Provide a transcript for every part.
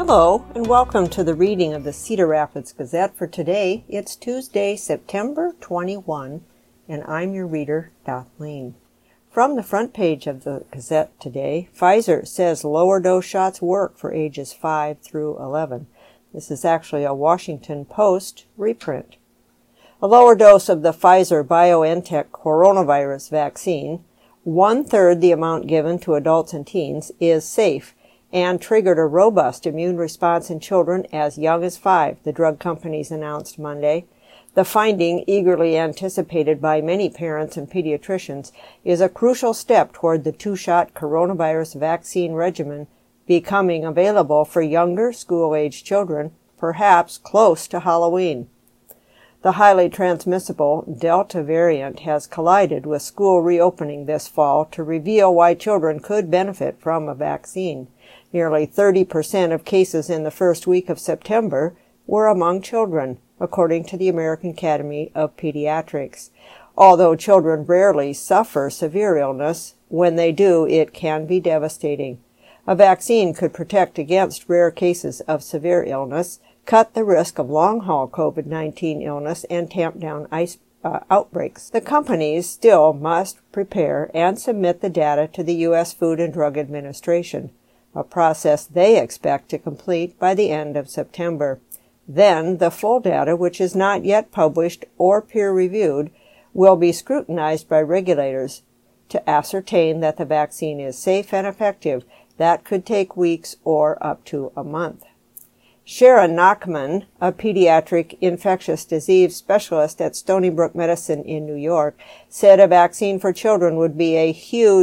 Hello, and welcome to the reading of the Cedar Rapids Gazette for today. It's Tuesday, September 21, and I'm your reader, Kathleen. From the front page of the Gazette today, Pfizer says lower dose shots work for ages 5 through 11. This is actually a Washington Post reprint. A lower dose of the Pfizer-BioNTech coronavirus vaccine, 1/3 the amount given to adults and teens, is safe and triggered a robust immune response in children as young as 5, the drug companies announced Monday. The finding, eagerly anticipated by many parents and pediatricians, is a crucial step toward the 2-shot coronavirus vaccine regimen becoming available for younger school-age children, perhaps close to Halloween. The highly transmissible Delta variant has collided with school reopening this fall to reveal why children could benefit from a vaccine. Nearly 30% of cases in the first week of September were among children, according to the American Academy of Pediatrics. Although children rarely suffer severe illness, when they do, it can be devastating. A vaccine could protect against rare cases of severe illness, cut the risk of long-haul COVID-19 illness, and tamp down outbreaks. The companies still must prepare and submit the data to the U.S. Food and Drug Administration, a process they expect to complete by the end of September. Then, the full data, which is not yet published or peer-reviewed, will be scrutinized by regulators to ascertain that the vaccine is safe and effective. That could take weeks or up to a month. Sharon Nachman, a pediatric infectious disease specialist at Stony Brook Medicine in New York, said a vaccine for children would be a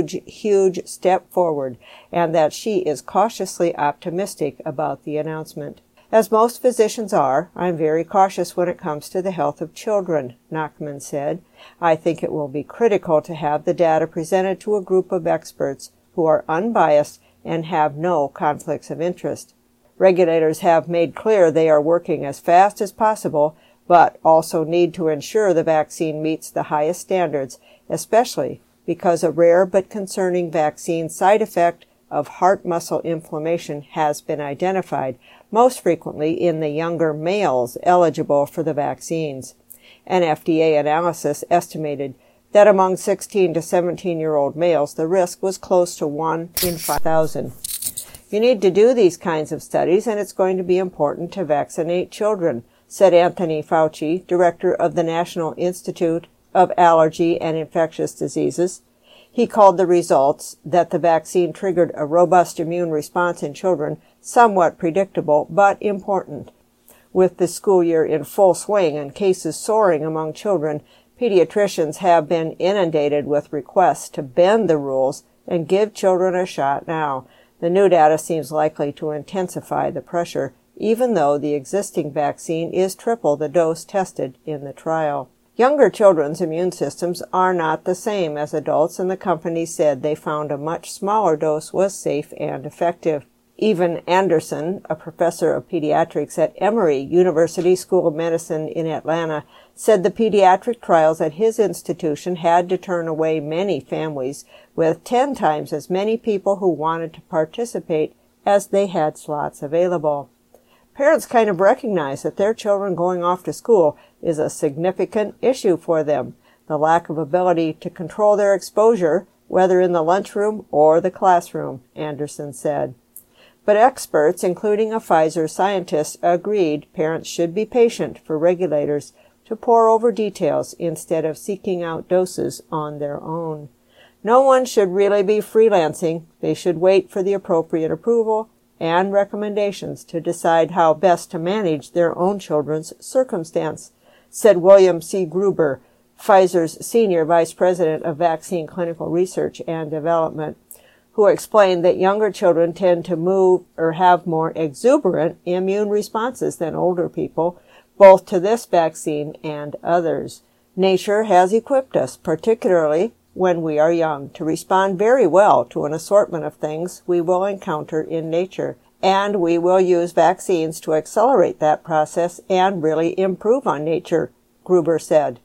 huge step forward, and that she is cautiously optimistic about the announcement. As most physicians are, I'm very cautious when it comes to the health of children, Nachman said. I think it will be critical to have the data presented to a group of experts who are unbiased and have no conflicts of interest. Regulators have made clear they are working as fast as possible, but also need to ensure the vaccine meets the highest standards, especially because a rare but concerning vaccine side effect of heart muscle inflammation has been identified, most frequently in the younger males eligible for the vaccines. An FDA analysis estimated that among 16 to 17-year-old males, the risk was close to 1 in 5,000. You need to do these kinds of studies, and it's going to be important to vaccinate children, said Anthony Fauci, director of the National Institute of Allergy and Infectious Diseases. He called the results that the vaccine triggered a robust immune response in children somewhat predictable but important. With the school year in full swing and cases soaring among children, pediatricians have been inundated with requests to bend the rules and give children a shot now. The new data seems likely to intensify the pressure, even though the existing vaccine is triple the dose tested in the trial. Younger children's immune systems are not the same as adults, and the company said they found a much smaller dose was safe and effective. Evan Anderson, a professor of pediatrics at Emory University School of Medicine in Atlanta, said the pediatric trials at his institution had to turn away many families, with 10 times as many people who wanted to participate as they had slots available. Parents kind of recognize that their children going off to school is a significant issue for them, the lack of ability to control their exposure, whether in the lunchroom or the classroom, Anderson said. But experts, including a Pfizer scientist, agreed parents should be patient for regulators to pore over details instead of seeking out doses on their own. No one should really be freelancing. They should wait for the appropriate approval and recommendations to decide how best to manage their own children's circumstance, said William C. Gruber, Pfizer's Senior Vice President of Vaccine Clinical Research and Development, who explained that younger children tend to move or have more exuberant immune responses than older people, both to this vaccine and others. Nature has equipped us, particularly when we are young, to respond very well to an assortment of things we will encounter in nature, and we will use vaccines to accelerate that process and really improve on nature, Gruber said.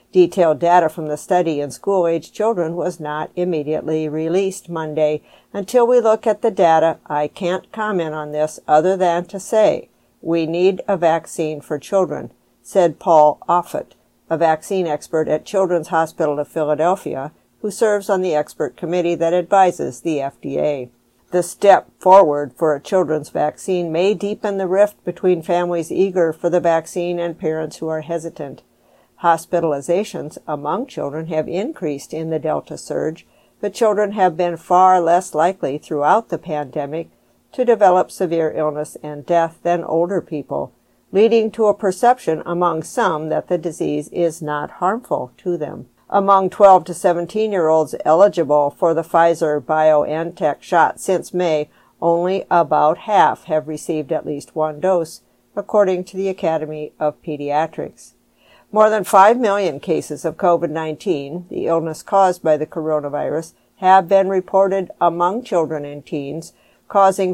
Detailed data from the study in school-age children was not immediately released Monday. Until we look at the data, I can't comment on this other than to say we need a vaccine for children, said Paul Offit, a vaccine expert at Children's Hospital of Philadelphia, who serves on the expert committee that advises the FDA. The step forward for a children's vaccine may deepen the rift between families eager for the vaccine and parents who are hesitant. Hospitalizations among children have increased in the Delta surge, but children have been far less likely throughout the pandemic to develop severe illness and death than older people, leading to a perception among some that the disease is not harmful to them. Among 12 to 17-year-olds eligible for the Pfizer-BioNTech shot since May, only about half have received at least one dose, according to the Academy of Pediatrics. More than 5 million cases of COVID-19, the illness caused by the coronavirus, have been reported among children and teens, causing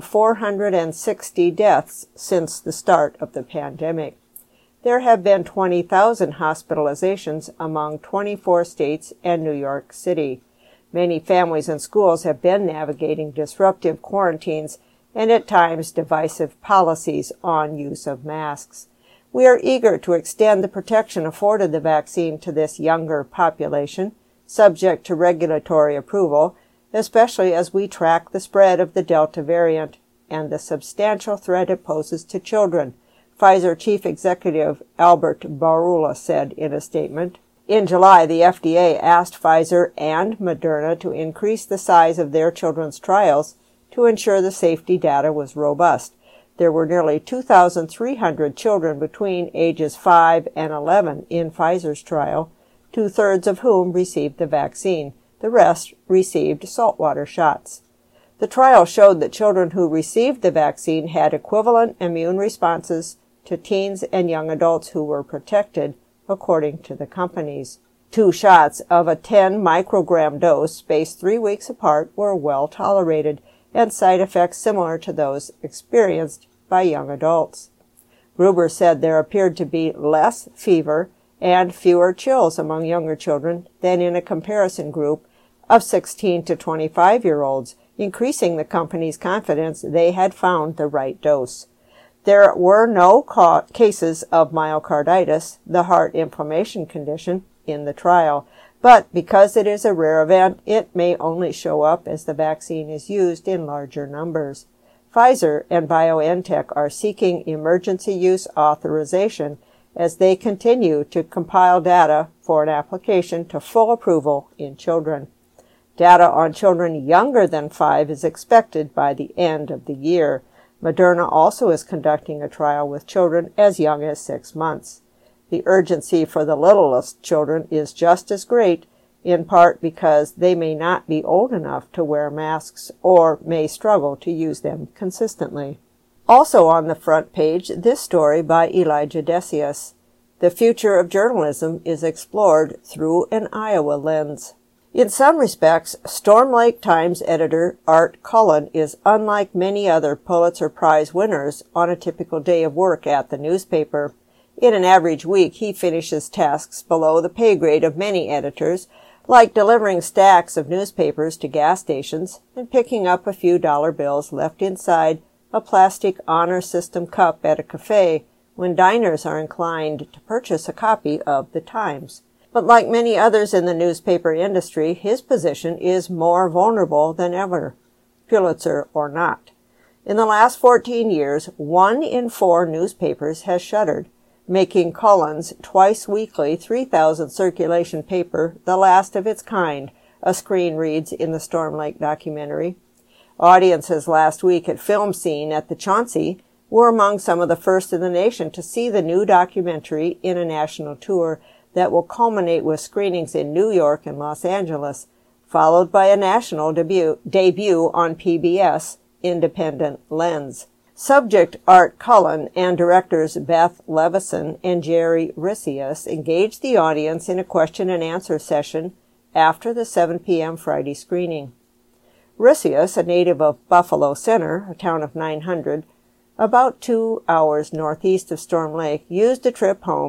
460 deaths since the start of the pandemic. There have been 20,000 hospitalizations among 24 states and New York City. Many families and schools have been navigating disruptive quarantines and at times divisive policies on use of masks. We are eager to extend the protection afforded the vaccine to this younger population, subject to regulatory approval, especially as we track the spread of the Delta variant and the substantial threat it poses to children, Pfizer Chief Executive Albert Bourla said in a statement. In July, the FDA asked Pfizer and Moderna to increase the size of their children's trials to ensure the safety data was robust. There were nearly 2,300 children between ages 5 and 11 in Pfizer's trial, two-thirds of whom received the vaccine. The rest received saltwater shots. The trial showed that children who received the vaccine had equivalent immune responses to teens and young adults who were protected, according to the companies. 2 shots of a 10 microgram dose spaced 3 weeks apart were well tolerated, and side effects similar to those experienced by young adults. Gruber said there appeared to be less fever and fewer chills among younger children than in a comparison group of 16 to 25-year-olds, increasing the company's confidence they had found the right dose. There were no cases of myocarditis, the heart inflammation condition, in the trial, but because it is a rare event, it may only show up as the vaccine is used in larger numbers. Pfizer and BioNTech are seeking emergency use authorization as they continue to compile data for an application to full approval in children. Data on children younger than 5 is expected by the end of the year. Moderna also is conducting a trial with children as young as 6 months. The urgency for the littlest children is just as great, in part because they may not be old enough to wear masks or may struggle to use them consistently. Also on the front page, this story by Elijah Decius. The future of journalism is explored through an Iowa lens. In some respects, Storm Lake Times editor Art Cullen is unlike many other Pulitzer Prize winners on a typical day of work at the newspaper. In an average week, he finishes tasks below the pay grade of many editors, like delivering stacks of newspapers to gas stations and picking up a few dollar bills left inside a plastic honor system cup at a cafe when diners are inclined to purchase a copy of the Times. But like many others in the newspaper industry, his position is more vulnerable than ever, Pulitzer or not. In the last 14 years, 1 in 4 newspapers has shuttered, making Cullen's twice-weekly 3,000 circulation paper the last of its kind, a screen reads in the Storm Lake documentary. Audiences last week at Film Scene at the Chauncey were among some of the first in the nation to see the new documentary in a national tour that will culminate with screenings in New York and Los Angeles, followed by a national debut on PBS, Independent Lens. Subject Art Cullen and directors Beth Levison and Jerry Risius engaged the audience in a question-and-answer session after the 7 p.m. Friday screening. Risius, a native of Buffalo Center, a town of 900, about 2 hours northeast of Storm Lake, used the trip home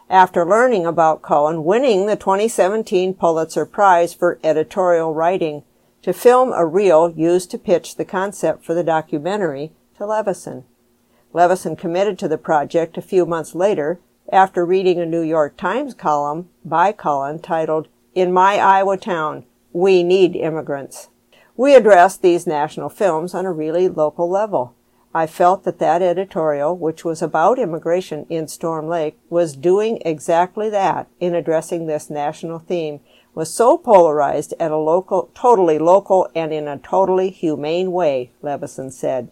after learning about Cullen winning the 2017 Pulitzer Prize for editorial writing to film a reel used to pitch the concept for the documentary to Leveson. Leveson committed to the project a few months later after reading a New York Times column by Cullen titled, "In My Iowa Town, We Need Immigrants." We addressed these national films on a really local level. I felt that editorial, which was about immigration in Storm Lake, was doing exactly that in addressing this national theme, was so polarized at a totally local and in a totally humane way, Leveson said.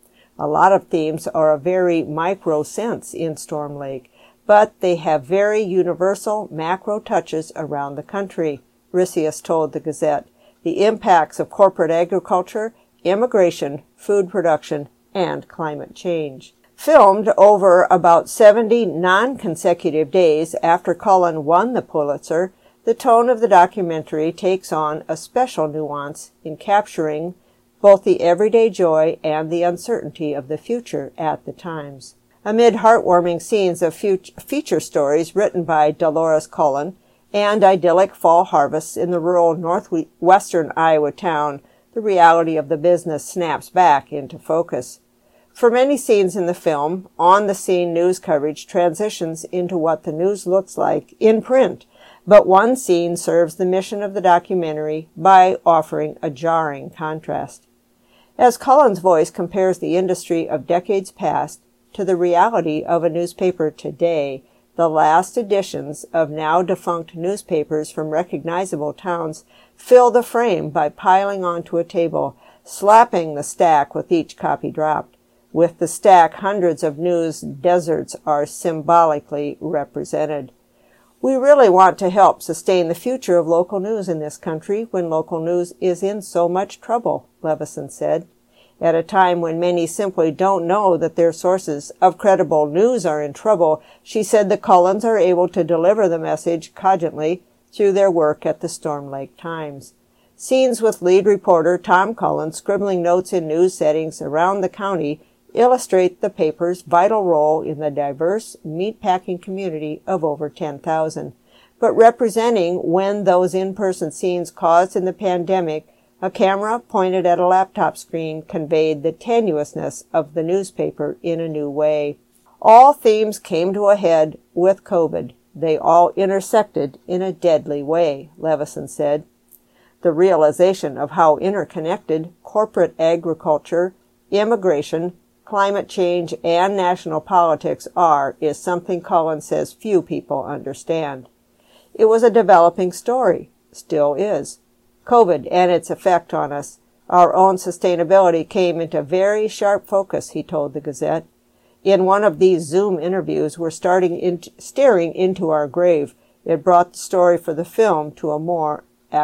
A lot of themes are a very micro sense in Storm Lake, but they have very universal macro touches around the country, Risius told the Gazette. The impacts of corporate agriculture, immigration, food production, and climate change. Filmed over about 70 non-consecutive days after Cullen won the Pulitzer, the tone of the documentary takes on a special nuance in capturing both the everyday joy and the uncertainty of the future at the times. Amid heartwarming scenes of feature stories written by Dolores Cullen and idyllic fall harvests in the rural northwestern Iowa town, the reality of the business snaps back into focus. For many scenes in the film, on-the-scene news coverage transitions into what the news looks like in print, but one scene serves the mission of the documentary by offering a jarring contrast. As Cullen's voice compares the industry of decades past to the reality of a newspaper today, the last editions of now-defunct newspapers from recognizable towns fill the frame by piling onto a table, slapping the stack with each copy dropped. With the stack, hundreds of news deserts are symbolically represented. We really want to help sustain the future of local news in this country when local news is in so much trouble, Leveson said. At a time when many simply don't know that their sources of credible news are in trouble, she said the Cullens are able to deliver the message cogently through their work at the Storm Lake Times. Scenes with lead reporter Tom Cullen scribbling notes in news settings around the county illustrate the paper's vital role in the diverse meatpacking community of over 10,000, but representing when those in-person scenes caused in the pandemic, a camera pointed at a laptop screen conveyed the tenuousness of the newspaper in a new way. All themes came to a head with COVID. They all intersected in a deadly way, Leveson said. The realization of how interconnected corporate agriculture, immigration, climate change, and national politics are is something Cullen says few people understand. It was a developing story, still is. COVID and its effect on us, our own sustainability came into very sharp focus, he told the Gazette. In one of these Zoom interviews, we're staring into our grave. It brought the story for the film to a more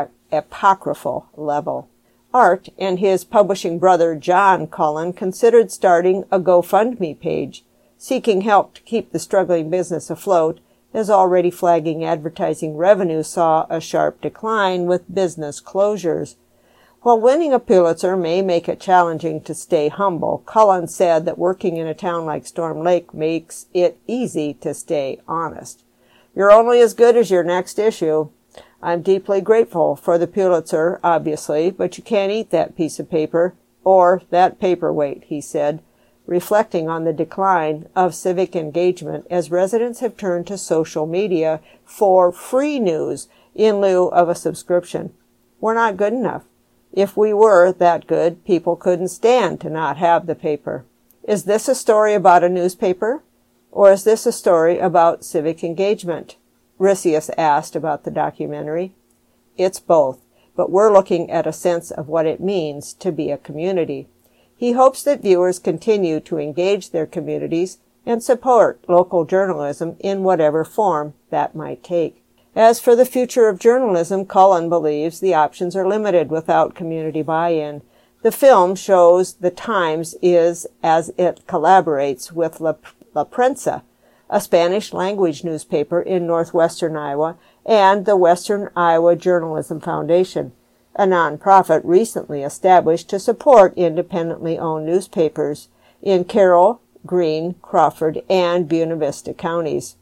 apocryphal level. Art and his publishing brother John Cullen considered starting a GoFundMe page, seeking help to keep the struggling business afloat, as already flagging advertising revenue saw a sharp decline with business closures. While winning a Pulitzer may make it challenging to stay humble, Cullen said that working in a town like Storm Lake makes it easy to stay honest. You're only as good as your next issue. I'm deeply grateful for the Pulitzer, obviously, but you can't eat that piece of paper or that paperweight, he said, reflecting on the decline of civic engagement as residents have turned to social media for free news in lieu of a subscription. We're not good enough. If we were that good, people couldn't stand to not have the paper. Is this a story about a newspaper, or is this a story about civic engagement? Risius asked about the documentary. It's both, but we're looking at a sense of what it means to be a community. He hopes that viewers continue to engage their communities and support local journalism in whatever form that might take. As for the future of journalism, Cullen believes the options are limited without community buy-in. The film shows the Times is as it collaborates with La Prensa, a Spanish-language newspaper in northwestern Iowa, and the Western Iowa Journalism Foundation, a nonprofit recently established to support independently owned newspapers in Carroll, Greene, Crawford, and Buena Vista counties.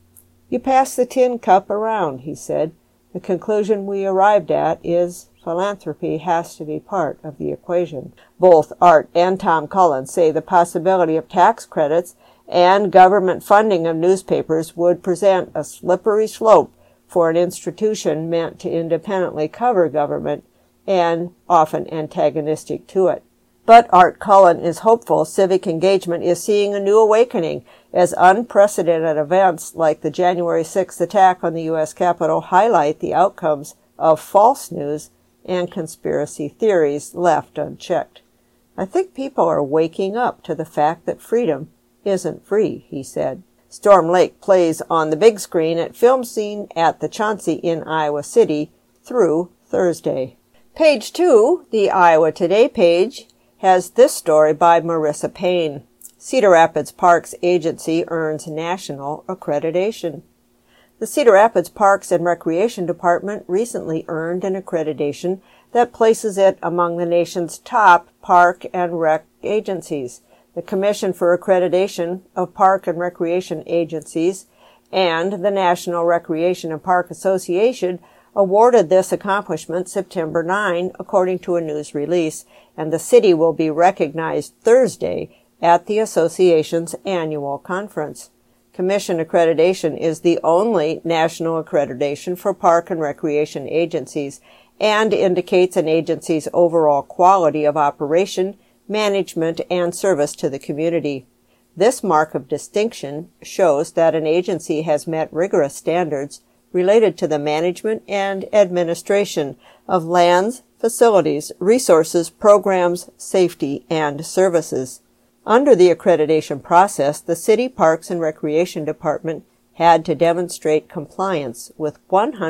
"You pass the tin cup around," he said. "The conclusion we arrived at is philanthropy has to be part of the equation." Both Art and Tom Cullen say the possibility of tax credits and government funding of newspapers would present a slippery slope for an institution meant to independently cover government and often antagonistic to it. But Art Cullen is hopeful civic engagement is seeing a new awakening as unprecedented events like the January 6th attack on the U.S. Capitol highlight the outcomes of false news and conspiracy theories left unchecked. "I think people are waking up to the fact that freedom isn't free," he said. Storm Lake plays on the big screen at Film Scene at the Chauncey in Iowa City through Thursday. Page 2, the Iowa Today page, has this story by Marissa Payne. Cedar Rapids Parks Agency earns national accreditation. The Cedar Rapids Parks and Recreation Department recently earned an accreditation that places it among the nation's top park and rec agencies. The Commission for Accreditation of Park and Recreation Agencies and the National Recreation and Park Association awarded this accomplishment September 9, according to a news release, and the city will be recognized Thursday at the association's annual conference. Commission accreditation is the only national accreditation for park and recreation agencies and indicates an agency's overall quality of operation, management, and service to the community. This mark of distinction shows that an agency has met rigorous standards related to the management and administration of lands, facilities, resources, programs, safety, and services. Under the accreditation process, the City Parks and Recreation Department had to demonstrate compliance with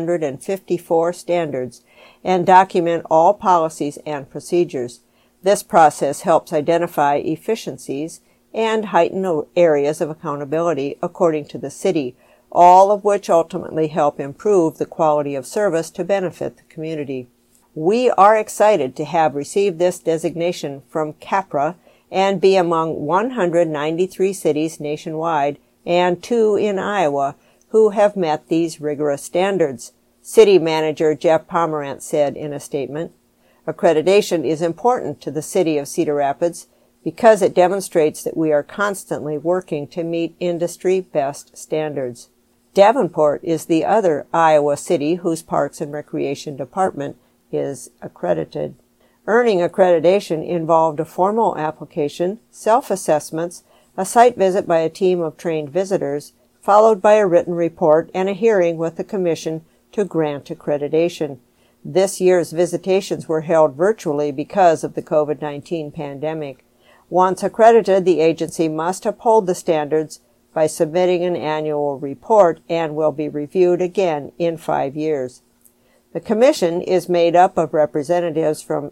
154 standards and document all policies and procedures. This process helps identify efficiencies and heighten areas of accountability according to the city, all of which ultimately help improve the quality of service to benefit the community. We are excited to have received this designation from CAPRA and be among 193 cities nationwide and 2 in Iowa who have met these rigorous standards, City Manager Jeff Pomerantz said in a statement. Accreditation is important to the city of Cedar Rapids because it demonstrates that we are constantly working to meet industry best standards. Davenport is the other Iowa city whose Parks and Recreation Department is accredited. Earning accreditation involved a formal application, self-assessments, a site visit by a team of trained visitors, followed by a written report and a hearing with the Commission to grant accreditation. This year's visitations were held virtually because of the COVID-19 pandemic. Once accredited, the agency must uphold the standards by submitting an annual report and will be reviewed again in 5 years. The Commission is made up of representatives from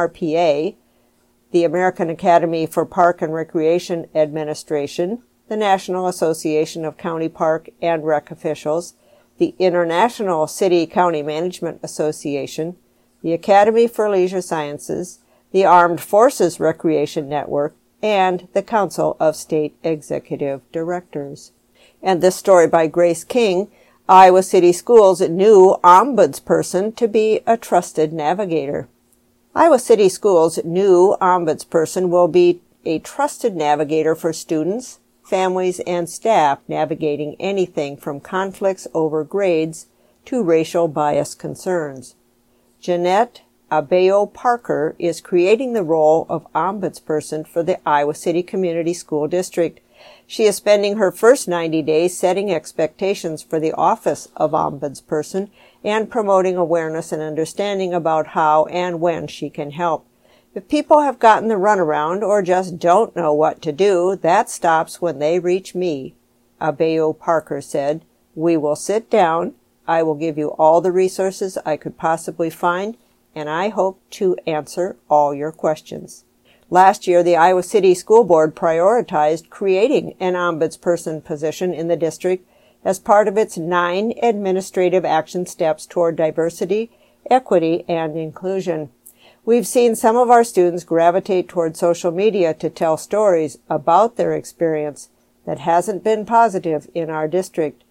NRPA, the American Academy for Park and Recreation Administration, the National Association of County Park and Rec Officials, the International City-County Management Association, the Academy for Leisure Sciences, the Armed Forces Recreation Network, and the Council of State Executive Directors. And this story by Grace King, Iowa City Schools' new ombudsperson to be a trusted navigator. Iowa City Schools' new ombudsperson will be a trusted navigator for students, families, and staff navigating anything from conflicts over grades to racial bias concerns. Jeanette Abeo Parker is creating the role of ombudsperson for the Iowa City Community School District. She is spending her first 90 days setting expectations for the office of ombudsperson and promoting awareness and understanding about how and when she can help. If people have gotten the runaround or just don't know what to do, that stops when they reach me, Abeo Parker said. We will sit down. I will give you all the resources I could possibly find, and I hope to answer all your questions. Last year, the Iowa City School Board prioritized creating an ombudsperson position in the district as part of its 9 administrative action steps toward diversity, equity, and inclusion. We've seen some of our students gravitate toward social media to tell stories about their experience that hasn't been positive in our district.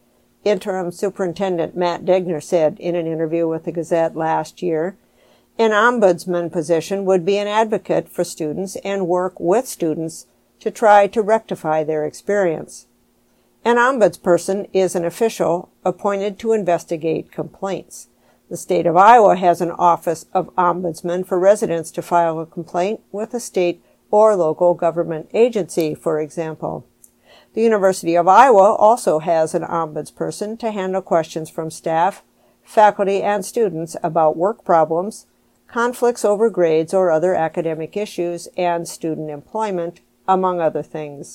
Interim Superintendent Matt Degner said in an interview with the Gazette last year. An ombudsman position would be an advocate for students and work with students to try to rectify their experience. An ombudsperson is an official appointed to investigate complaints. The state of Iowa has an office of ombudsman for residents to file a complaint with a state or local government agency, for example. The University of Iowa also has an ombudsperson to handle questions from staff, faculty, and students about work problems, conflicts over grades or other academic issues, and student employment, among other things.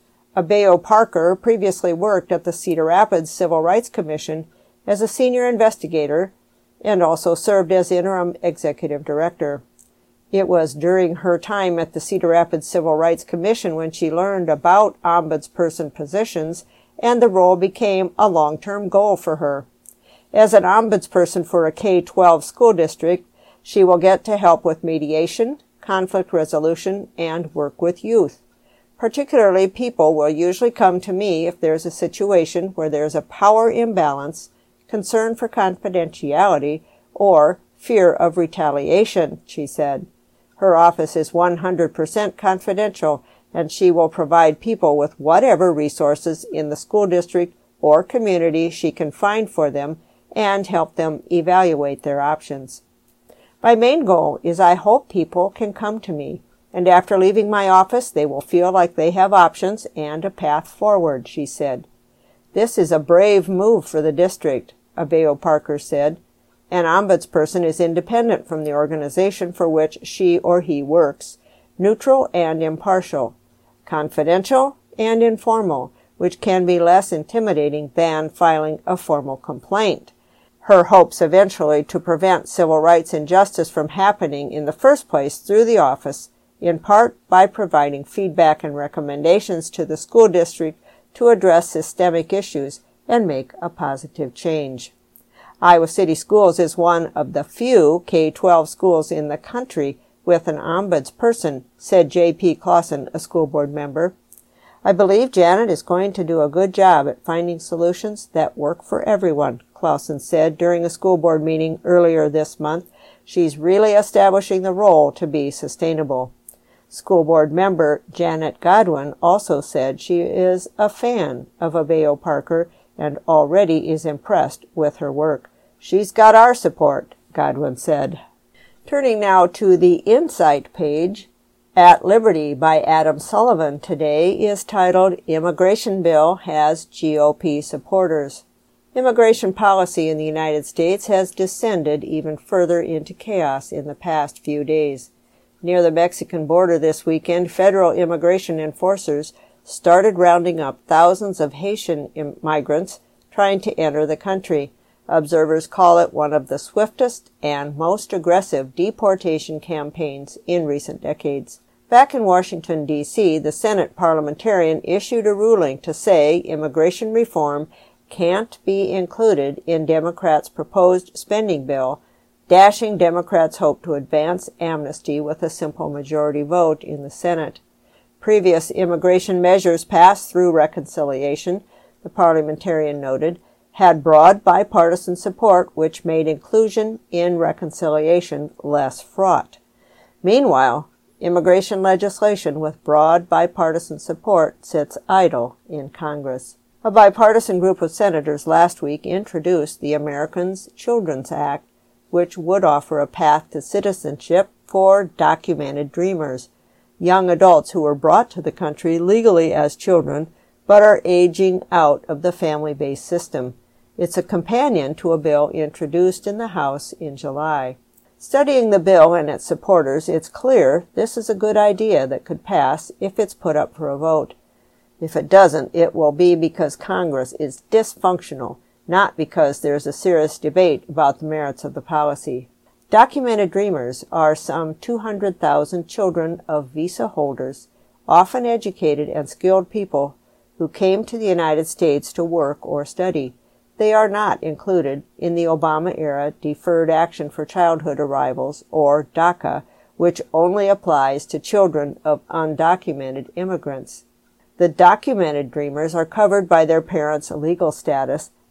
Abeo Parker previously worked at the Cedar Rapids Civil Rights Commission as a senior investigator and also served as interim executive director. It was during her time at the Cedar Rapids Civil Rights Commission when she learned about ombudsperson positions, and the role became a long-term goal for her. As an ombudsperson for a K-12 school district, she will get to help with mediation, conflict resolution, and work with youth. Particularly, people will usually come to me if there's a situation where there's a power imbalance, concern for confidentiality, or fear of retaliation, she said. Her office is 100% confidential, and she will provide people with whatever resources in the school district or community she can find for them and help them evaluate their options. My main goal is I hope people can come to me, and after leaving my office they will feel like they have options and a path forward, she said. This is a brave move for the district, Abeo Parker said. An ombudsperson is independent from the organization for which she or he works, neutral and impartial, confidential and informal, which can be less intimidating than filing a formal complaint. Her hopes eventually to prevent civil rights injustice from happening in the first place through the office, in part by providing feedback and recommendations to the school district to address systemic issues and make a positive change. Iowa City Schools is one of the few K-12 schools in the country with an ombudsperson, said J.P. Clausen, a school board member. I believe Janet is going to do a good job at finding solutions that work for everyone, Clausen said during a school board meeting earlier this month. She's really establishing the role to be sustainable. School board member Janet Godwin also said she is a fan of Abeo Parker and already is impressed with her work. She's got our support, Godwin said. Turning now to the Insight page, At Liberty by Adam Sullivan today is titled Immigration Bill Has GOP Supporters. Immigration policy in the United States has descended even further into chaos in the past few days. Near the Mexican border this weekend, federal immigration enforcers started rounding up thousands of Haitian migrants trying to enter the country. Observers call it one of the swiftest and most aggressive deportation campaigns in recent decades. Back in Washington, D.C., the Senate parliamentarian issued a ruling to say immigration reform can't be included in Democrats' proposed spending bill, dashing Democrats' hope to advance amnesty with a simple majority vote in the Senate. Previous immigration measures passed through reconciliation, the parliamentarian noted, had broad bipartisan support which made inclusion in reconciliation less fraught. Meanwhile, immigration legislation with broad bipartisan support sits idle in Congress. A bipartisan group of senators last week introduced the Americans Children's Act, which would offer a path to citizenship for documented dreamers, young adults who were brought to the country legally as children but are aging out of the family-based system. It's a companion to a bill introduced in the House in July. Studying the bill and its supporters, it's clear this is a good idea that could pass if it's put up for a vote. If it doesn't, it will be because Congress is dysfunctional, not because there's a serious debate about the merits of the policy. Documented dreamers are some 200,000 children of visa holders, often educated and skilled people who came to the United States to work or study. They are not included in the Obama-era Deferred Action for Childhood Arrivals, or DACA, which only applies to children of undocumented immigrants. The documented dreamers are covered by their parents' legal status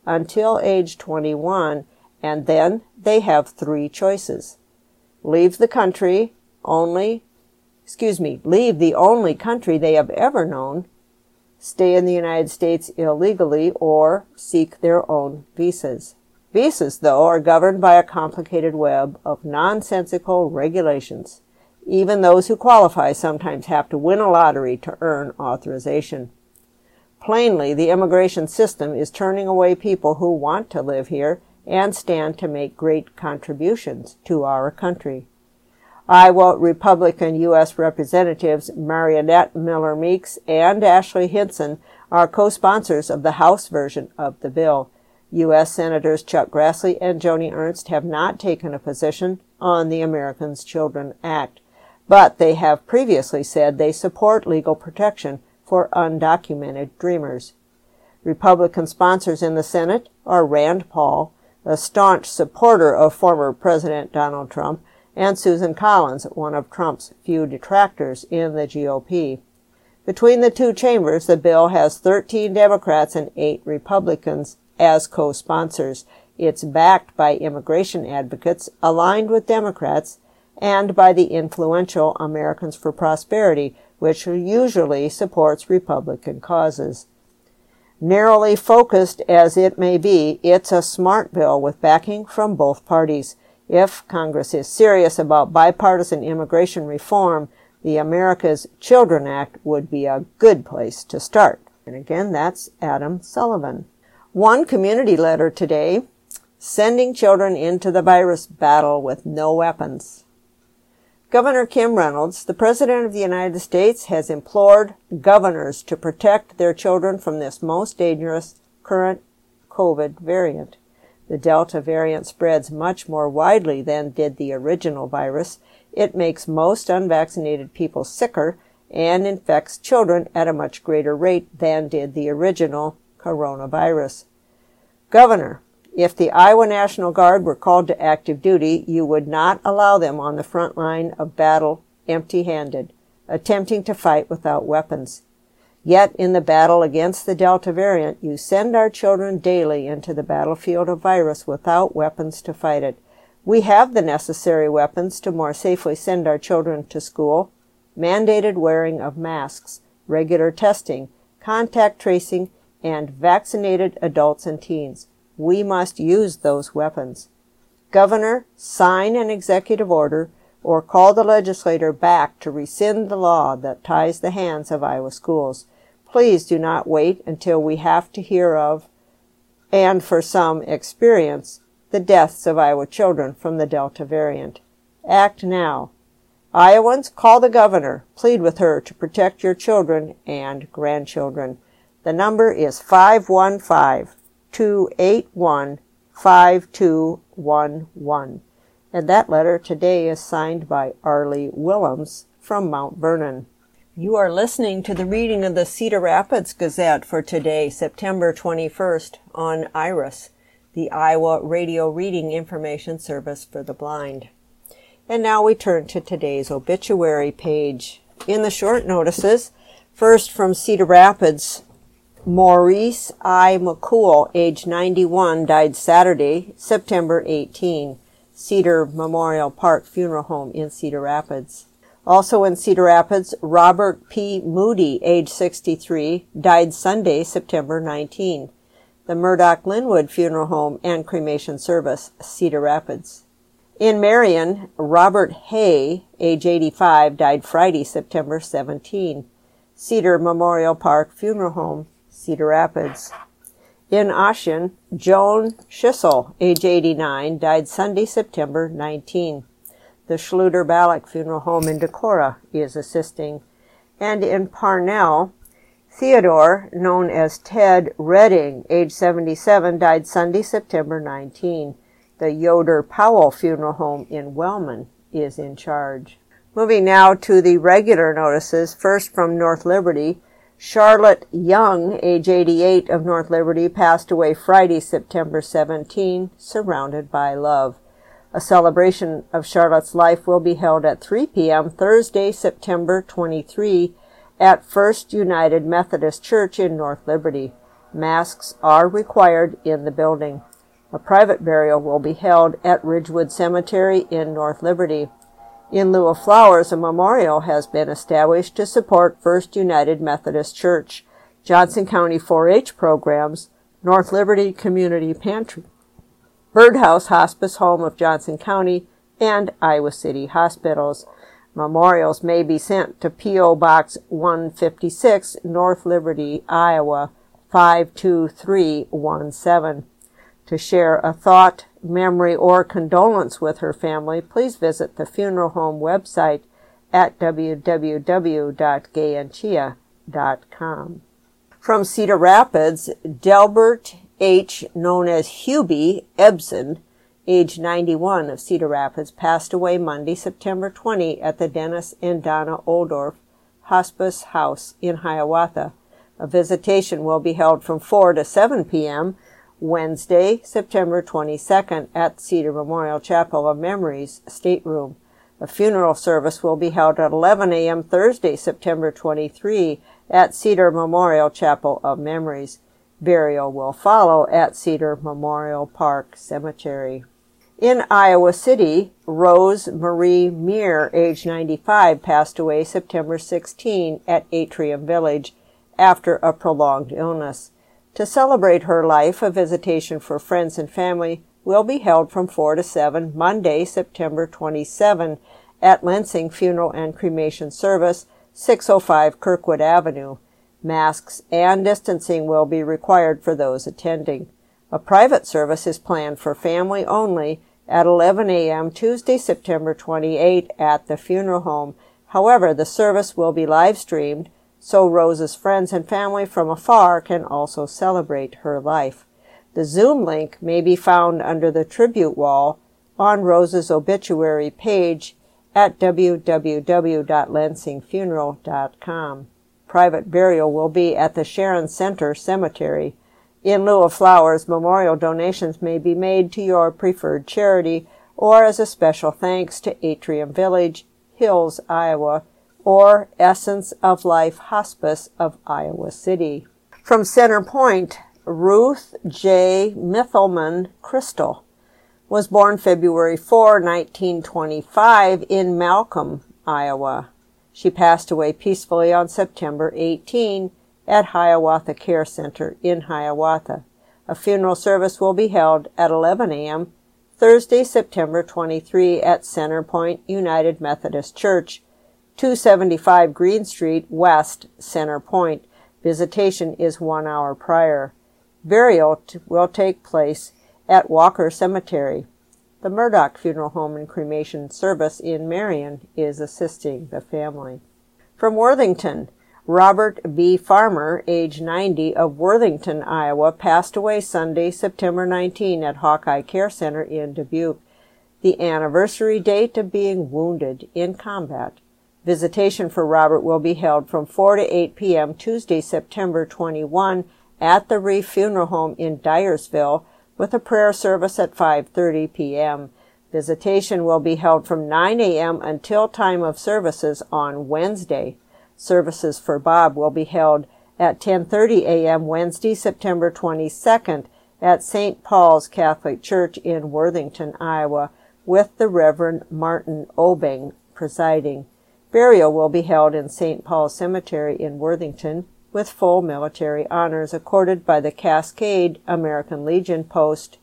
until age 21, and then they have 3 choices. Leave the only country they have ever known, stay in the United States illegally, or seek their own visas. Visas, though, are governed by a complicated web of nonsensical regulations. Even those who qualify sometimes have to win a lottery to earn authorization. Plainly, the immigration system is turning away people who want to live here and stand to make great contributions to our country. Iowa Republican U.S. Representatives Mariannette Miller Meeks and Ashley Hinson are co-sponsors of the House version of the bill. U.S. Senators Chuck Grassley and Joni Ernst have not taken a position on the Americans Children Act, but they have previously said they support legal protection for undocumented dreamers. Republican sponsors in the Senate are Rand Paul, a staunch supporter of former President Donald Trump, and Susan Collins, one of Trump's few detractors in the GOP. Between the 2 chambers, the bill has 13 Democrats and 8 Republicans as co-sponsors. It's backed by immigration advocates aligned with Democrats and by the influential Americans for Prosperity, which usually supports Republican causes. Narrowly focused as it may be, it's a smart bill with backing from both parties. If Congress is serious about bipartisan immigration reform, the America's Children Act would be a good place to start. And again, that's Adam Sullivan. One community letter today, sending children into the virus battle with no weapons. Governor Kim Reynolds, the President of the United States, has implored governors to protect their children from this most dangerous current COVID variant. The Delta variant spreads much more widely than did the original virus. It makes most unvaccinated people sicker and infects children at a much greater rate than did the original coronavirus. Governor, if the Iowa National Guard were called to active duty, you would not allow them on the front line of battle empty-handed, attempting to fight without weapons. Yet in the battle against the Delta variant, you send our children daily into the battlefield of virus without weapons to fight it. We have the necessary weapons to more safely send our children to school: mandated wearing of masks, regular testing, contact tracing, and vaccinated adults and teens. We must use those weapons. Governor, sign an executive order or call the legislature back to rescind the law that ties the hands of Iowa schools. Please do not wait until we have to hear of, and for some experience, the deaths of Iowa children from the Delta variant. Act now. Iowans, call the governor. Plead with her to protect your children and grandchildren. The number is 515-281-5211. And that letter today is signed by Arlie Willems from Mount Vernon. You are listening to the reading of the Cedar Rapids Gazette for today, September 21st, on IRIS, the Iowa Radio Reading Information Service for the Blind. And now we turn to today's obituary page. In the short notices, first from Cedar Rapids, Maurice I. McCool, age 91, died Saturday, September 18. Cedar Memorial Park Funeral Home in Cedar Rapids. Also in Cedar Rapids, Robert P. Moody, age 63, died Sunday, September 19. The Murdoch Linwood Funeral Home and Cremation Service, Cedar Rapids. In Marion, Robert Hay, age 85, died Friday, September 17. Cedar Memorial Park Funeral Home, Cedar Rapids. In Ossian, Joan Schissel, age 89, died Sunday, September 19. The Schluter-Ballack Funeral Home in Decorah is assisting. And in Parnell, Theodore, known as Ted Redding, age 77, died Sunday, September 19. The Yoder Powell Funeral Home in Wellman is in charge. Moving now to the regular notices, first from North Liberty. Charlotte Young, age 88, of North Liberty, passed away Friday, September 17, surrounded by love. A celebration of Charlotte's life will be held at 3 p.m. Thursday, September 23, at First United Methodist Church in North Liberty. Masks are required in the building. A private burial will be held at Ridgewood Cemetery in North Liberty. In lieu of flowers, a memorial has been established to support First United Methodist Church, Johnson County 4-H programs, North Liberty Community Pantry, Birdhouse Hospice Home of Johnson County, and Iowa City Hospitals. Memorials may be sent to P.O. Box 156, North Liberty, Iowa, 52317. To share a thought, memory, or condolence with her family, please visit the funeral home website at www.gayandchia.com. From Cedar Rapids, Delbert H., known as Hubie Ebsen, age 91, of Cedar Rapids, passed away Monday, September 20, at the Dennis and Donna Oldorf Hospice House in Hiawatha. A visitation will be held from 4 to 7 p.m., Wednesday, September 22nd, at Cedar Memorial Chapel of Memories Stateroom. A funeral service will be held at 11 a.m. Thursday, September 23, at Cedar Memorial Chapel of Memories. Burial will follow at Cedar Memorial Park Cemetery. In Iowa City, Rose Marie Meir, age 95, passed away September 16 at Atrium Village after a prolonged illness. To celebrate her life, a visitation for friends and family will be held from 4 to 7 Monday, September 27 at Lansing Funeral and Cremation Service, 605 Kirkwood Avenue. Masks and distancing will be required for those attending. A private service is planned for family only at 11 a.m. Tuesday, September 28 at the funeral home. However, the service will be live streamed, so Rose's friends and family from afar can also celebrate her life. The Zoom link may be found under the tribute wall on Rose's obituary page at www.lansingfuneral.com. Private burial will be at the Sharon Center Cemetery. In lieu of flowers, memorial donations may be made to your preferred charity or as a special thanks to Atrium Village, Hills, Iowa, or Essence of Life Hospice of Iowa City. From Center Point, Ruth J. Mithelman Crystal was born February 4, 1925 in Malcolm, Iowa. She passed away peacefully on September 18 at Hiawatha Care Center in Hiawatha. A funeral service will be held at 11 a.m. Thursday, September 23 at Center Point United Methodist Church, 275 Green Street West, Center Point. Visitation is 1 hour prior. Burial will take place at Walker Cemetery. The Murdoch Funeral Home and Cremation Service in Marion is assisting the family. From Worthington, Robert B. Farmer, age 90, of Worthington, Iowa, passed away Sunday, September 19 at Hawkeye Care Center in Dubuque, the anniversary date of being wounded in combat. Visitation for Robert will be held from 4 to 8 p.m. Tuesday, September 21 at the Reef Funeral Home in Dyersville, with a prayer service at 5:30 p.m. Visitation will be held from 9 a.m. until time of services on Wednesday. Services for Bob will be held at 10:30 a.m. Wednesday, September 22nd at St. Paul's Catholic Church in Worthington, Iowa, with the Reverend Martin Obeng presiding. Burial will be held in St. Paul's Cemetery in Worthington, with full military honors accorded by the Cascade American Legion Post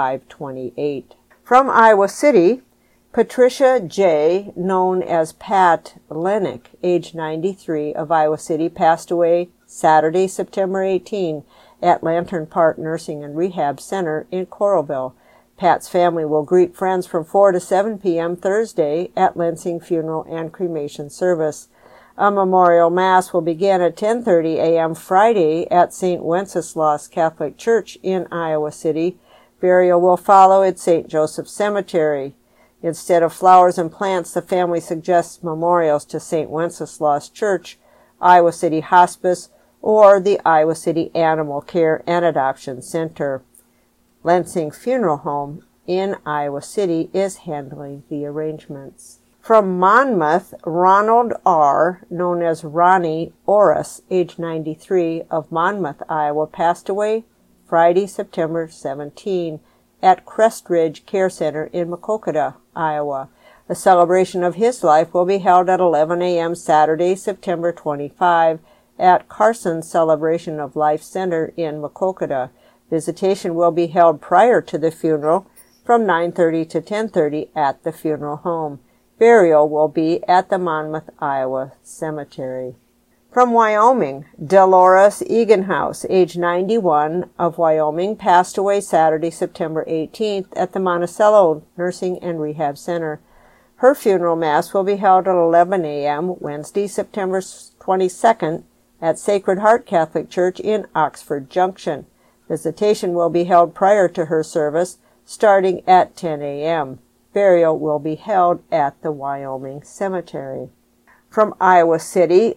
528. From Iowa City, Patricia J., known as Pat Lennick, age 93, of Iowa City, passed away Saturday, September 18, at Lantern Park Nursing and Rehab Center in Coralville. Pat's family will greet friends from 4 to 7 p.m. Thursday at Lansing Funeral and Cremation Service. A memorial mass will begin at 10:30 a.m. Friday at St. Wenceslas Catholic Church in Iowa City. Burial will follow at St. Joseph Cemetery. Instead of flowers and plants, the family suggests memorials to St. Wenceslas Church, Iowa City Hospice, or the Iowa City Animal Care and Adoption Center. Lansing Funeral Home in Iowa City is handling the arrangements. From Monmouth, Ronald R., known as Ronnie Orris, age 93, of Monmouth, Iowa, passed away Friday, September 17, at Crest Ridge Care Center in Maquoketa, Iowa. A celebration of his life will be held at 11 a.m. Saturday, September 25, at Carson's Celebration of Life Center in Maquoketa. Visitation will be held prior to the funeral from 9:30 to 10:30 at the funeral home. Burial will be at the Monmouth, Iowa Cemetery. From Wyoming, Dolores Eganhouse, age 91, of Wyoming, passed away Saturday, September 18th at the Monticello Nursing and Rehab Center. Her funeral mass will be held at 11 a.m. Wednesday, September 22nd at Sacred Heart Catholic Church in Oxford Junction. Visitation will be held prior to her service, starting at 10 a.m. Burial will be held at the Wyoming Cemetery. From Iowa City,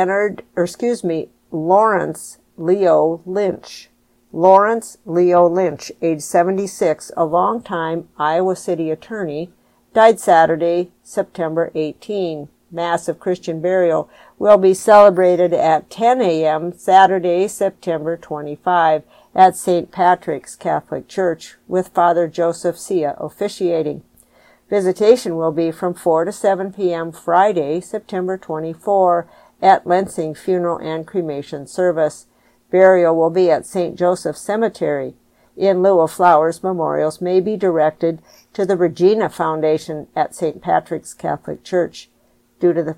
Lawrence Leo Lynch. Lawrence Leo Lynch, age 76, a longtime Iowa City attorney, died Saturday, September 18. Mass of Christian burial will be celebrated at 10 a.m. Saturday, September 25, at St. Patrick's Catholic Church, with Father Joseph Sia officiating. Visitation will be from 4 to 7 p.m. Friday, September 24, at Lansing Funeral and Cremation Service. Burial will be at St. Joseph Cemetery. In lieu of flowers, memorials may be directed to the Regina Foundation at St. Patrick's Catholic Church. Due to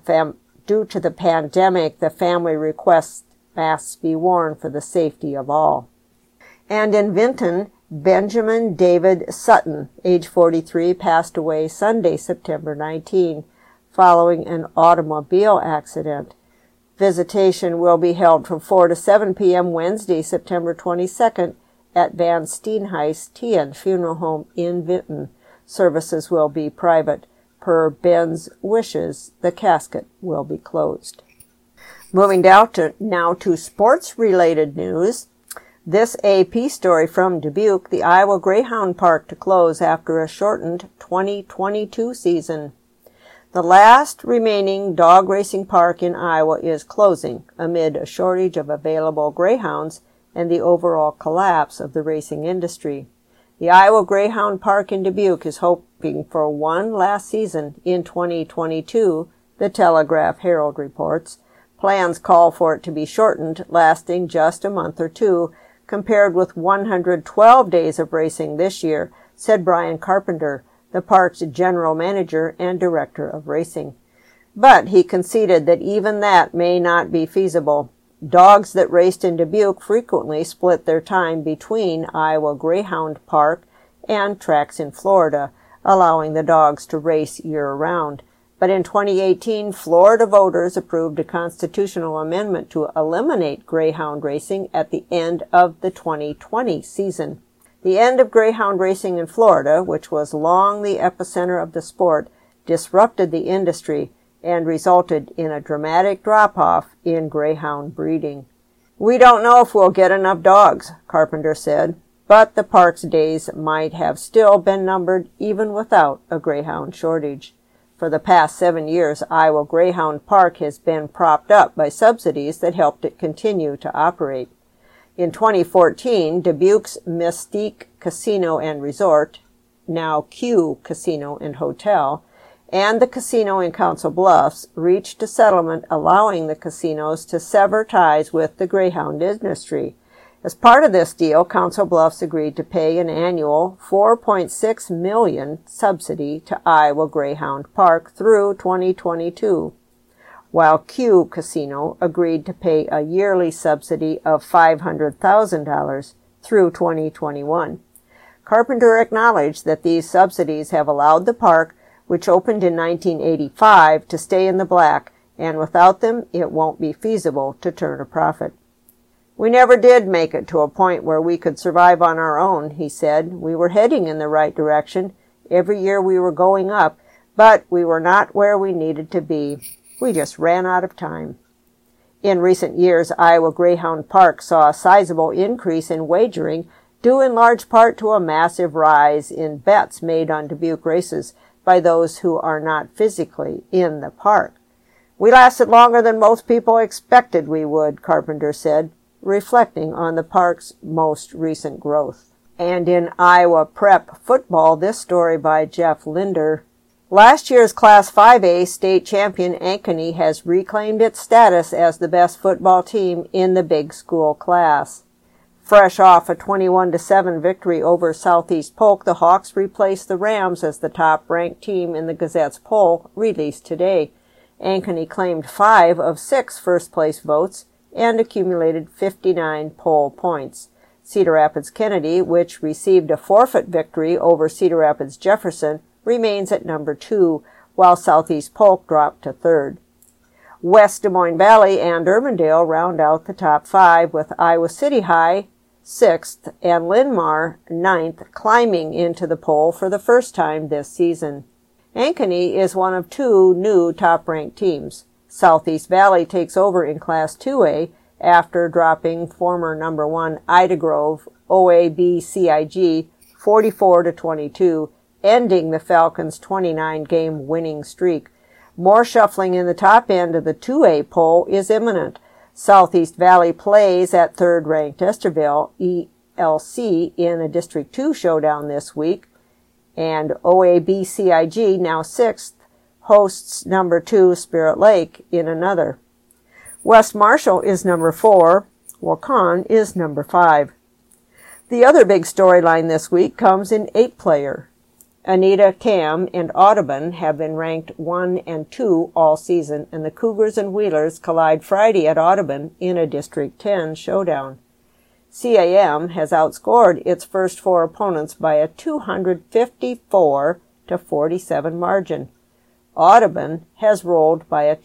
the pandemic, the family requests masks be worn for the safety of all. And in Vinton, Benjamin David Sutton, age 43, passed away Sunday, September 19, following an automobile accident. Visitation will be held from 4 to 7 p.m. Wednesday, September 22nd, at Van Steenhuis Tien Funeral Home in Vinton. Services will be private. Per Ben's wishes, the casket will be closed. Moving down now to sports-related news. This AP story from Dubuque, the Iowa Greyhound Park to close after a shortened 2022 season. The last remaining dog racing park in Iowa is closing amid a shortage of available greyhounds and the overall collapse of the racing industry. The Iowa Greyhound Park in Dubuque is hoping for one last season in 2022, the Telegraph-Herald reports. Plans call for it to be shortened, lasting just a month or two, compared with 112 days of racing this year, said Brian Carpenter, the park's general manager and director of racing. But he conceded that even that may not be feasible. Dogs that raced in Dubuque frequently split their time between Iowa Greyhound Park and tracks in Florida, allowing the dogs to race year-round. But in 2018, Florida voters approved a constitutional amendment to eliminate greyhound racing at the end of the 2020 season. The end of greyhound racing in Florida, which was long the epicenter of the sport, disrupted the industry and resulted in a dramatic drop-off in greyhound breeding. "We don't know if we'll get enough dogs," Carpenter said, but the park's days might have still been numbered even without a greyhound shortage. For the past 7 years, Iowa Greyhound Park has been propped up by subsidies that helped it continue to operate. In 2014, Dubuque's Mystique Casino and Resort, now Q Casino and Hotel, and the casino in Council Bluffs reached a settlement allowing the casinos to sever ties with the greyhound industry. As part of this deal, Council Bluffs agreed to pay an annual $4.6 million subsidy to Iowa Greyhound Park through 2022, while Q Casino agreed to pay a yearly subsidy of $500,000 through 2021. Carpenter acknowledged that these subsidies have allowed the park, which opened in 1985, to stay in the black, and without them it won't be feasible to turn a profit. "We never did make it to a point where we could survive on our own," he said. "We were heading in the right direction. Every year we were going up, but we were not where we needed to be. We just ran out of time." In recent years, Iowa Greyhound Park saw a sizable increase in wagering, due in large part to a massive rise in bets made on Dubuque races by those who are not physically in the park. "We lasted longer than most people expected we would," Carpenter said, reflecting on the park's most recent growth. And in Iowa Prep football, this story by Jeff Linder. Last year's Class 5A state champion Ankeny has reclaimed its status as the best football team in the big school class. Fresh off a 21-7 victory over Southeast Polk, the Hawks replaced the Rams as the top-ranked team in the Gazette's poll released today. Ankeny claimed 5 of 6 first-place votes and accumulated 59 poll points. Cedar Rapids Kennedy, which received a forfeit victory over Cedar Rapids Jefferson, remains at number 2, while Southeast Polk dropped to 3rd. West Des Moines Valley and Urbandale round out the top 5, with Iowa City High 6th and Linn-Mar 9th climbing into the poll for the first time this season. Ankeny is one of 2 new top-ranked teams. Southeast Valley takes over in Class 2A after dropping former number 1 Ida Grove OABCIG 44-22, ending the Falcons' 29-game winning streak. More shuffling in the top end of the 2A poll is imminent. Southeast Valley plays at third-ranked Esterville ELC in a District 2 showdown this week, and OABCIG, now 6th, hosts number 2 Spirit Lake in another. West Marshall is number 4, Waukon is number 5. The other big storyline this week comes in 8-player. Anita, Cam, and Audubon have been ranked 1 and 2 all season, and the Cougars and Wheelers collide Friday at Audubon in a District 10 showdown. CAM has outscored its first 4 opponents by a 254-47 margin. Audubon has rolled by a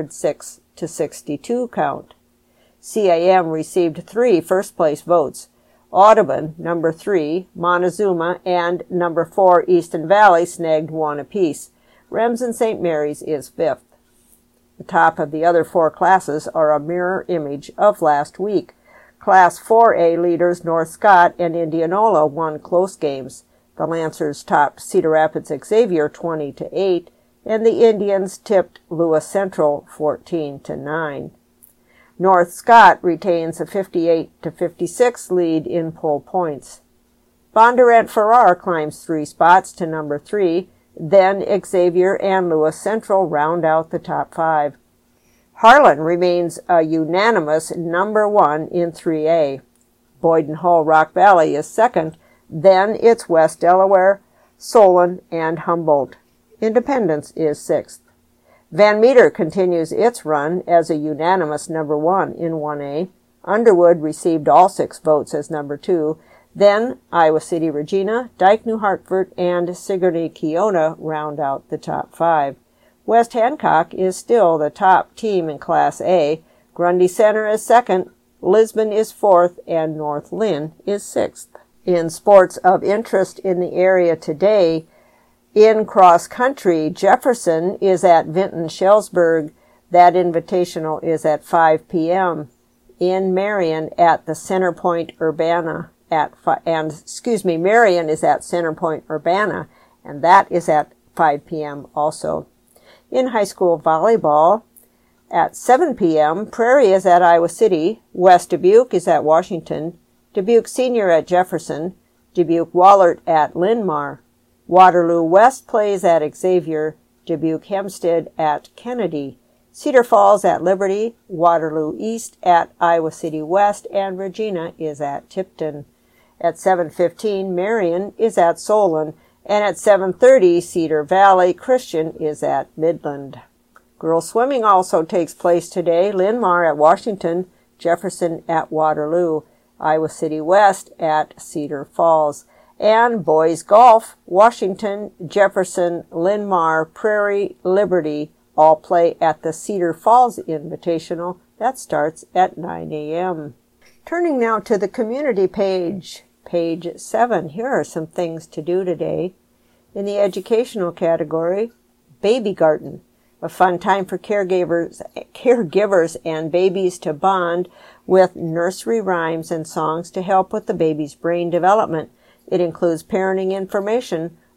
206-62 count. CAM received 3 first-place votes. Audubon, number 3, Montezuma, and number 4, Easton Valley snagged 1 apiece. Remsen St. Mary's is 5th. The top of the other 4 classes are a mirror image of last week. Class 4A leaders North Scott and Indianola won close games. The Lancers topped Cedar Rapids Xavier 20-8, and the Indians tipped Lewis Central 14-9. North Scott retains a 58-56 lead in poll points. Bondurant Farrar climbs 3 spots to number 3, then Xavier and Lewis Central round out the top 5. Harlan remains a unanimous number 1 in 3A. Boyden Hull Rock Valley is 2nd, then it's West Delaware, Solon, and Humboldt. Independence is 6th. Van Meter continues its run as a unanimous number 1 in 1A. Underwood received all 6 votes as number 2. Then Iowa City Regina, Dike New Hartford, and Sigourney Keona round out the top 5. West Hancock is still the top team in Class A. Grundy Center is 2nd, Lisbon is 4th, and North Lynn is 6th. In sports of interest in the area today, in cross country, Jefferson is at Vinton Shellsburg. That invitational is at 5 p.m. In Marion at the Centerpoint Urbana Marion is at Centerpoint Urbana, and that is at 5 p.m. also. In high school volleyball, at 7 p.m., Prairie is at Iowa City, West Dubuque is at Washington, Dubuque Senior at Jefferson, Dubuque Wahlert at Linn-Mar. Waterloo West plays at Xavier, Dubuque Hempstead at Kennedy, Cedar Falls at Liberty, Waterloo East at Iowa City West, and Regina is at Tipton. At 7:15, Marion is at Solon, and at 7:30, Cedar Valley Christian is at Midland. Girls swimming also takes place today. Linn-Mar at Washington, Jefferson at Waterloo, Iowa City West at Cedar Falls. And boys golf, Washington, Jefferson, Linn-Mar, Prairie, Liberty all play at the Cedar Falls Invitational. That starts at 9 a.m. Turning now to the community page, page 7. Here are some things to do today. In the educational category, Baby Garden, a fun time for caregivers and babies to bond with nursery rhymes and songs to help with the baby's brain development. It includes parenting information,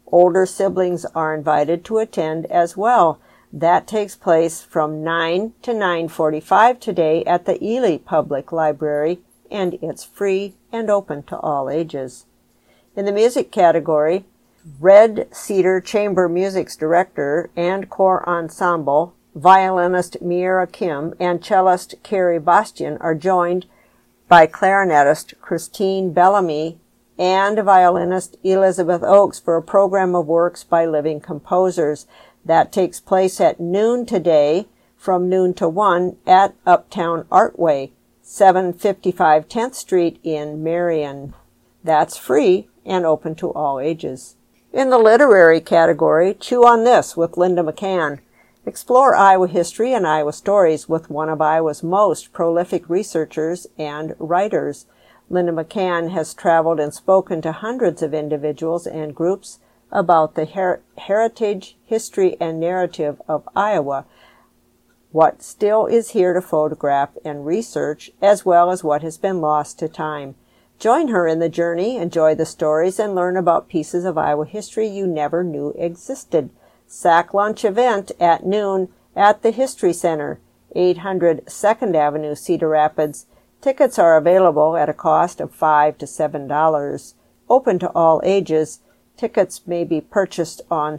Older siblings are invited to attend as well. That takes place from 9 to 9:45 today at the Ely Public Library, and it's free and open to all ages. In the music category, Red Cedar Chamber Music's director and corps ensemble, violinist Miera Kim and cellist Carrie Bastian are joined by clarinetist Christine Bellamy and violinist Elizabeth Oakes for a program of works by living composers. That takes place at noon today from noon to 1 at Uptown Artway, 755 10th Street in Marion. That's free and open to all ages. In the literary category, Chew on This with Linda McCann. Explore Iowa history and Iowa stories with one of Iowa's most prolific researchers and writers. Linda McCann has traveled and spoken to hundreds of individuals and groups about the heritage, history, and narrative of Iowa, what still is here to photograph and research, as well as what has been lost to time. Join her in the journey, enjoy the stories, and learn about pieces of Iowa history you never knew existed. Sack Lunch event at noon at the History Center, 800 2nd Avenue, Cedar Rapids. Tickets are available at a cost of $5 to $7. Open to all ages. Tickets may be purchased on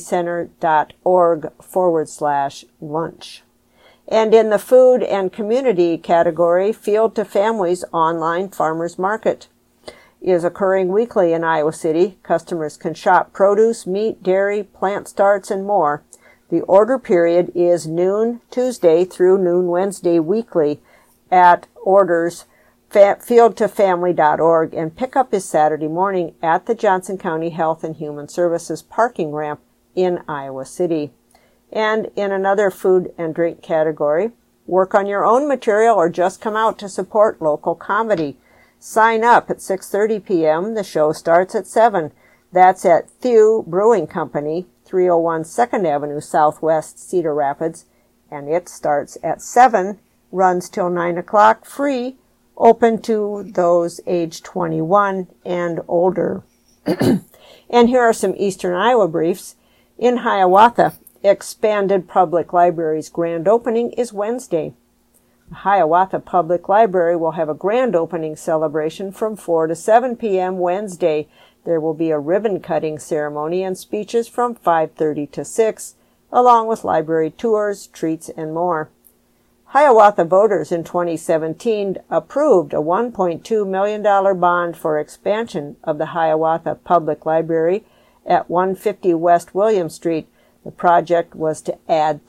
historycenter.org/lunch. And in the food and community category, Field to Family's online farmers market is occurring weekly in Iowa City. Customers can shop produce, meat, dairy, plant starts, and more. The order period is noon Tuesday through noon Wednesday weekly at orders fieldtofamily.org, and pickup is Saturday morning at the Johnson County Health and Human Services parking ramp in Iowa City. And in another food and drink category, work on your own material or just come out to support local comedy. Sign up at 6:30 p.m. The show starts at 7. That's at Thew Brewing Company, 301 2nd Avenue Southwest, Cedar Rapids, and it starts at 7, runs till 9 o'clock, free, open to those age 21 and older. And here are some Eastern Iowa briefs. In Hiawatha, Expanded Public Library's grand opening is Wednesday. The Hiawatha Public Library will have a grand opening celebration from 4 to 7 p.m. Wednesday. There will be a ribbon-cutting ceremony and speeches from 5:30 to 6, along with library tours, treats, and more. Hiawatha voters in 2017 approved a $1.2 million bond for expansion of the Hiawatha Public Library at 150 West William Street. The project was to add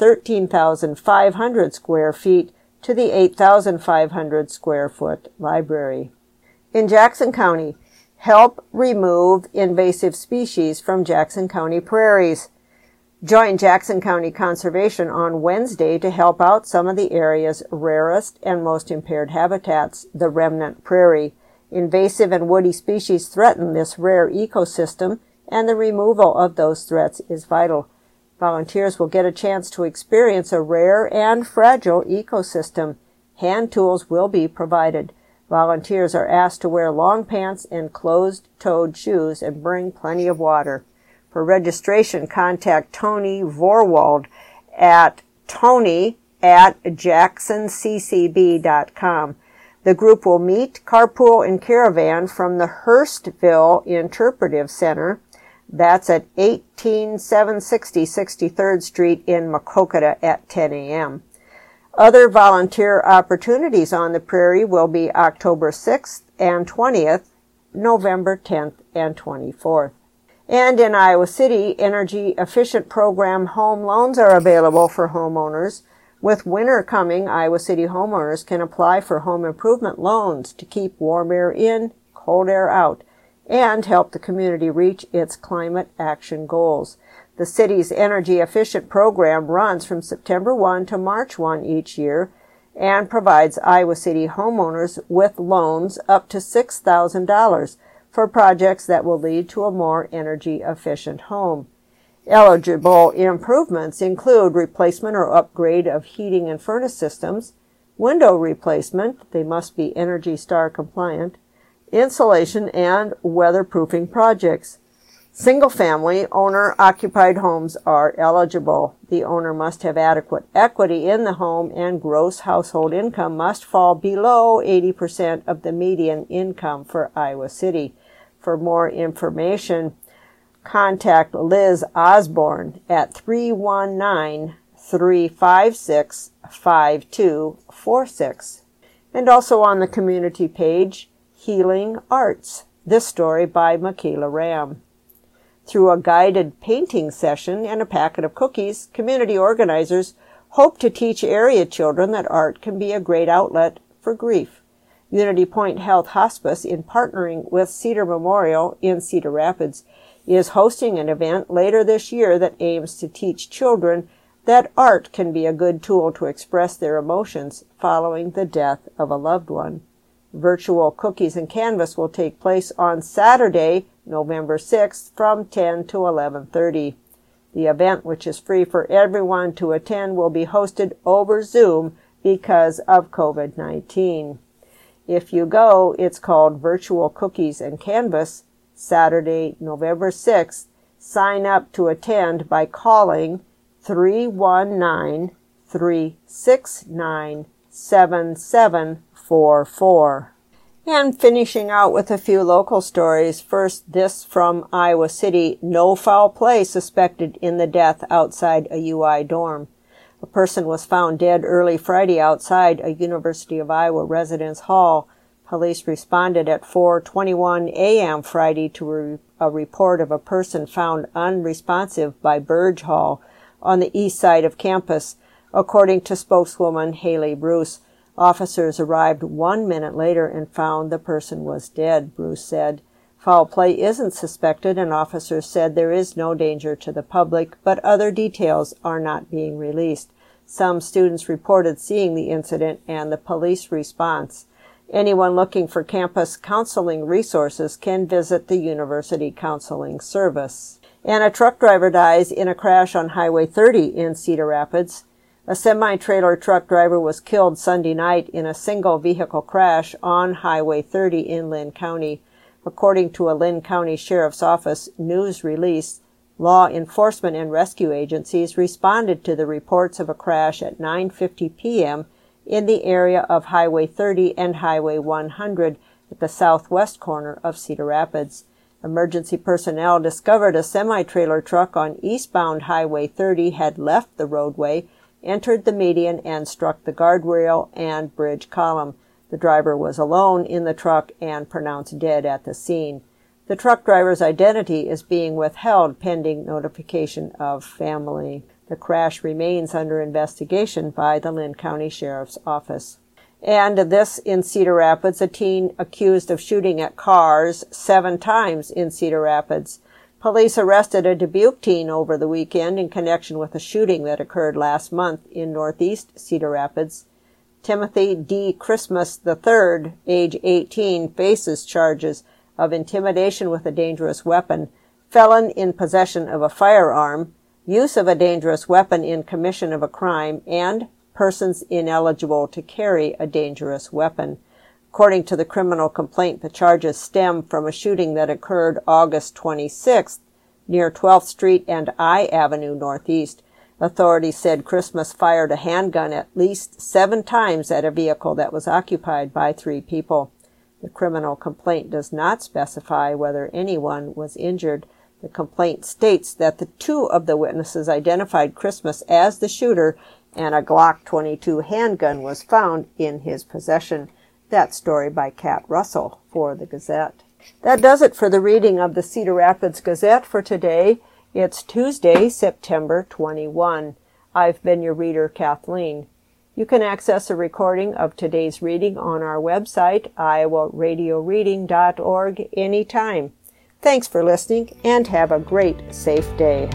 13,500 square feet to the 8,500 square foot library. In Jackson County, help remove invasive species from Jackson County prairies. Join Jackson County Conservation on Wednesday to help out some of the area's rarest and most impaired habitats, the remnant prairie. Invasive and woody species threaten this rare ecosystem, and the removal of those threats is vital. Volunteers will get a chance to experience a rare and fragile ecosystem. Hand tools will be provided. Volunteers are asked to wear long pants and closed-toed shoes and bring plenty of water. For registration, contact Tony Vorwald at tony@jacksoncccb.com. The group will meet, carpool, and caravan from the Hurstville Interpretive Center. That's at 18760 63rd Street in Maquoketa at 10 a.m. Other volunteer opportunities on the prairie will be October 6th and 20th, November 10th and 24th. And in Iowa City, Energy Efficient Program home loans are available for homeowners. With winter coming, Iowa City homeowners can apply for home improvement loans to keep warm air in, cold air out, and help the community reach its climate action goals. The city's Energy Efficient Program runs from September 1 to March 1 each year and provides Iowa City homeowners with loans up to $6,000 for projects that will lead to a more energy-efficient home. Eligible improvements include replacement or upgrade of heating and furnace systems, window replacement, they must be Energy Star compliant, insulation and weatherproofing projects. Single-family owner-occupied homes are eligible. The owner must have adequate equity in the home, and gross household income must fall below 80% of the median income for Iowa City. For more information, contact Liz Osborne at 319-356-5246. And also on the community page, Healing Arts. This story by Michaela Ram. Through a guided painting session and a packet of cookies, community organizers hope to teach area children that art can be a great outlet for grief. Unity Point Health Hospice, in partnering with Cedar Memorial in Cedar Rapids, is hosting an event later this year that aims to teach children that art can be a good tool to express their emotions following the death of a loved one. Virtual Cookies and Canvas will take place on Saturday, November 6th from 10 to 11:30. The event, which is free for everyone to attend, will be hosted over Zoom because of COVID-19. If you go, it's called Virtual Cookies and Canvas, Saturday, November 6th. Sign up to attend by calling 319-369-7744. And finishing out with a few local stories. First, this from Iowa City. No foul play suspected in the death outside a UI dorm. A person was found dead early Friday outside a University of Iowa residence hall. Police responded at 4:21 a.m. Friday to a report of a person found unresponsive by Burge Hall on the east side of campus, according to spokeswoman Haley Bruce. Officers arrived 1 minute later and found the person was dead, Bruce said. Foul play isn't suspected, and officers said there is no danger to the public, but other details are not being released. Some students reported seeing the incident and the police response. Anyone looking for campus counseling resources can visit the University Counseling Service. And a truck driver dies in a crash on Highway 30 in Cedar Rapids. A semi-trailer truck driver was killed Sunday night in a single-vehicle crash on Highway 30 in Lynn County. According to a Lynn County Sheriff's Office news release, law enforcement and rescue agencies responded to the reports of a crash at 9:50 p.m. in the area of Highway 30 and Highway 100 at the southwest corner of Cedar Rapids. Emergency personnel discovered a semi-trailer truck on eastbound Highway 30 had left the roadway, entered the median, and struck the guardrail and bridge column. The driver was alone in the truck and pronounced dead at the scene. The truck driver's identity is being withheld pending notification of family. The crash remains under investigation by the Lynn County Sheriff's Office. And this in Cedar Rapids, a teen accused of shooting at cars 7 times in Cedar Rapids. Police arrested a Dubuque teen over the weekend in connection with a shooting that occurred last month in northeast Cedar Rapids. Timothy D. Christmas III, age 18, faces charges of intimidation with a dangerous weapon, felon in possession of a firearm, use of a dangerous weapon in commission of a crime, and persons ineligible to carry a dangerous weapon. According to the criminal complaint, the charges stem from a shooting that occurred August 26th near 12th Street and I Avenue Northeast. Authorities said Christmas fired a handgun at least 7 times at a vehicle that was occupied by 3 people. The criminal complaint does not specify whether anyone was injured. The complaint states that the 2 of the witnesses identified Christmas as the shooter, and a Glock 22 handgun was found in his possession. That story by Kat Russell for the Gazette. That does it for the reading of the Cedar Rapids Gazette for today. It's Tuesday, September 21. I've been your reader, Kathleen. You can access a recording of today's reading on our website, iowaradioreading.org, anytime. Thanks for listening, and have a great, safe day.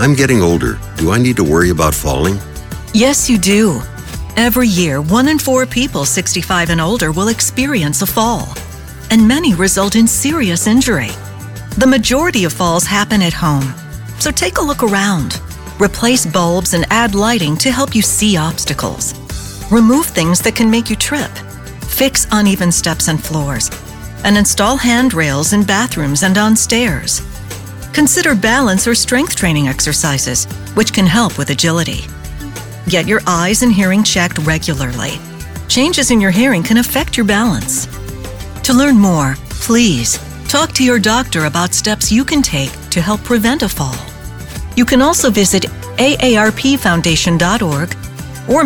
I'm getting older. Do I need to worry about falling? Yes, you do. Every year, 1 in 4 people 65 and older will experience a fall, and many result in serious injury. The majority of falls happen at home, so take a look around. Replace bulbs and add lighting to help you see obstacles. Remove things that can make you trip. Fix uneven steps and floors, and install handrails in bathrooms and on stairs. Consider balance or strength training exercises, which can help with agility. Get your eyes and hearing checked regularly. Changes in your hearing can affect your balance. To learn more, please talk to your doctor about steps you can take to help prevent a fall. You can also visit aarpfoundation.org or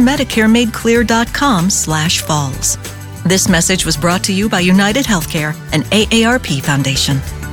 medicaremadeclear.com/falls. This message was brought to you by United Healthcare and AARP Foundation.